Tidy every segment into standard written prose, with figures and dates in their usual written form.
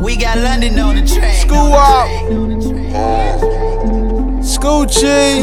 We got London on the track. School out. School G.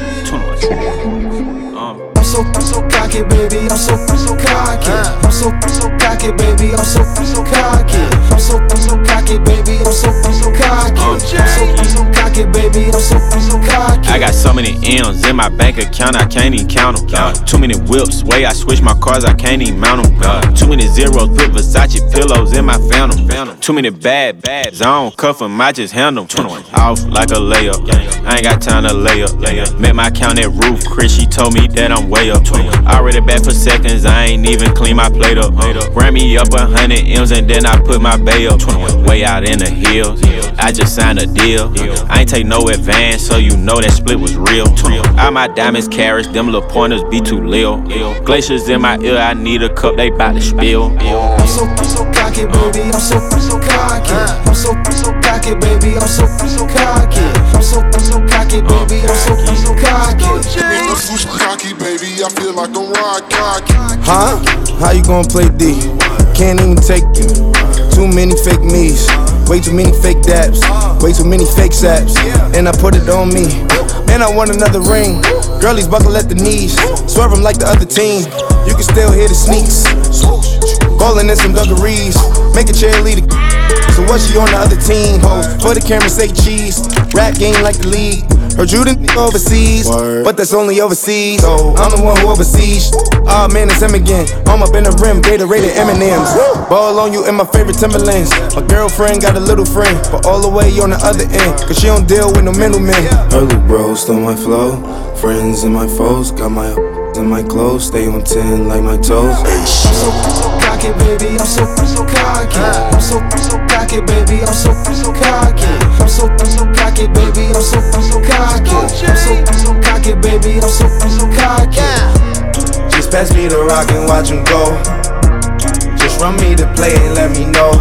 I'm so cocky, baby. I'm so cocky. I'm so cocky, baby. I'm so cocky. I'm so cocky, baby. I'm so cocky. I'm so cocky, baby. I'm so cocky. I got so many M's in my bank account, I can't even count them. Too many whips, way I switch my cars, I can't even mount them. Too many zeros, put Versace pillows in my phantom. Too many bad, I don't cuff them, I just handle them. Off like a layup, I ain't got time to lay up. Met my count at Roof, Chris, she told me that I'm way up. Already back for seconds, I ain't even clean my plate up. Ran me up 100 M's and then I put my bay up. Way out in the hills, I just signed a deal. I ain't take no advance, so you know that split was real. All my diamonds carrots, them little pointers be too lil. Glaciers in my ear, I need a cup, they bout to spill. I'm so cocky, baby. I'm so cocky. I'm so cocky, baby. I'm so cocky. I'm so cocky, baby. I'm so cocky. I'm so cocky, baby. I feel like I'm rock cocky. Huh? How you gon' play D? Can't even take you. Too many fake me's. Way too many fake dabs. Way too many fake saps. And I put it on me. Man, I want another ring. Girlies buckle at the knees. Swerve them like the other team. You can still hear the sneaks. Ballin' in some dungarees. Make a cheerleader. So what she on the other team? Ho, for the camera say cheese. Rap game like the league. Heard you didn't overseas, but that's only overseas. So I'm the one who overseas. Ah man, it's him again. I'm up in the rim, Gatorade and M&M's. Ball on you in my favorite Timberlands. My girlfriend got a little friend, but all the way on the other end, cause she don't deal with no middlemen. Her little bro stole my flow. Friends and my foes got my in my clothes. Stay on 10 like my toes. I'm so cocky, baby. I'm so cocky. I'm so cocky, baby. I'm so cocky. I'm so cocky, baby. I'm so cocky. I'm so cocky, baby. I'm so cocky. Just pass me the rock and watch him go. Just run me the play and let me know.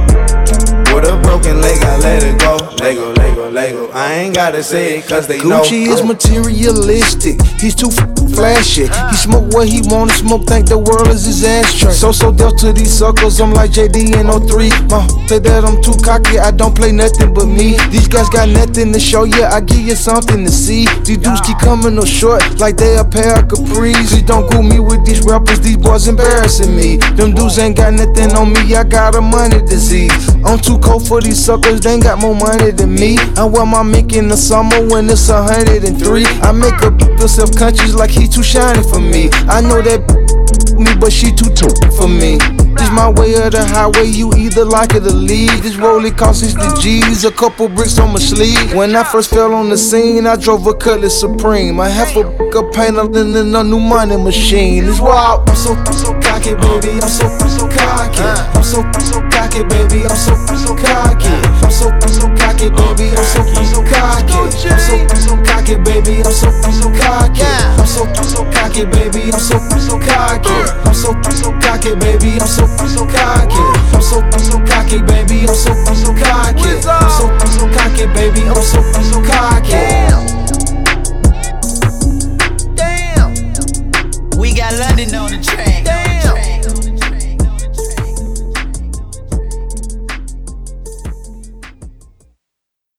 With a broken leg, I let it go. Lego. I ain't gotta say it cause they know. Gucci is materialistic. He's too flashy. He smoke what he wanna smoke, think the world is his ashtray. So dealt to these suckers, I'm like JD in 03. My say that I'm too cocky, I don't play nothing but me. These guys got nothing to show you, I give you something to see. These dudes keep coming up short, like they a pair of capris. Please don't cool me with these rappers, these boys embarrassing me. Them dudes ain't got nothing on me, I got a money disease. I'm too cold for these suckers, they ain't got more money than me. I wear my mink in the summer when it's 103. I make a feel self-conscious like he too shiny for me. I know that me, but she too for me. This my way or the highway, you either like it or leave. This rollie cost 60 G's, a couple bricks on my sleeve. When I first fell on the scene, I drove a Cutlass Supreme. I have a painter than a new money machine. It's wild. I'm so cocky, baby. I'm so cocky. I'm so cocky, baby. I'm so cocky. I'm so cocky, baby. I'm so cocky. I'm so cocky, baby. I'm so cocky. I'm so cocky, baby. I'm so cocky. I'm so cocky, baby. I'm so cocky. I'm so cocky, baby. I'm so cocky. I'm so cocky, baby. I'm so cocky.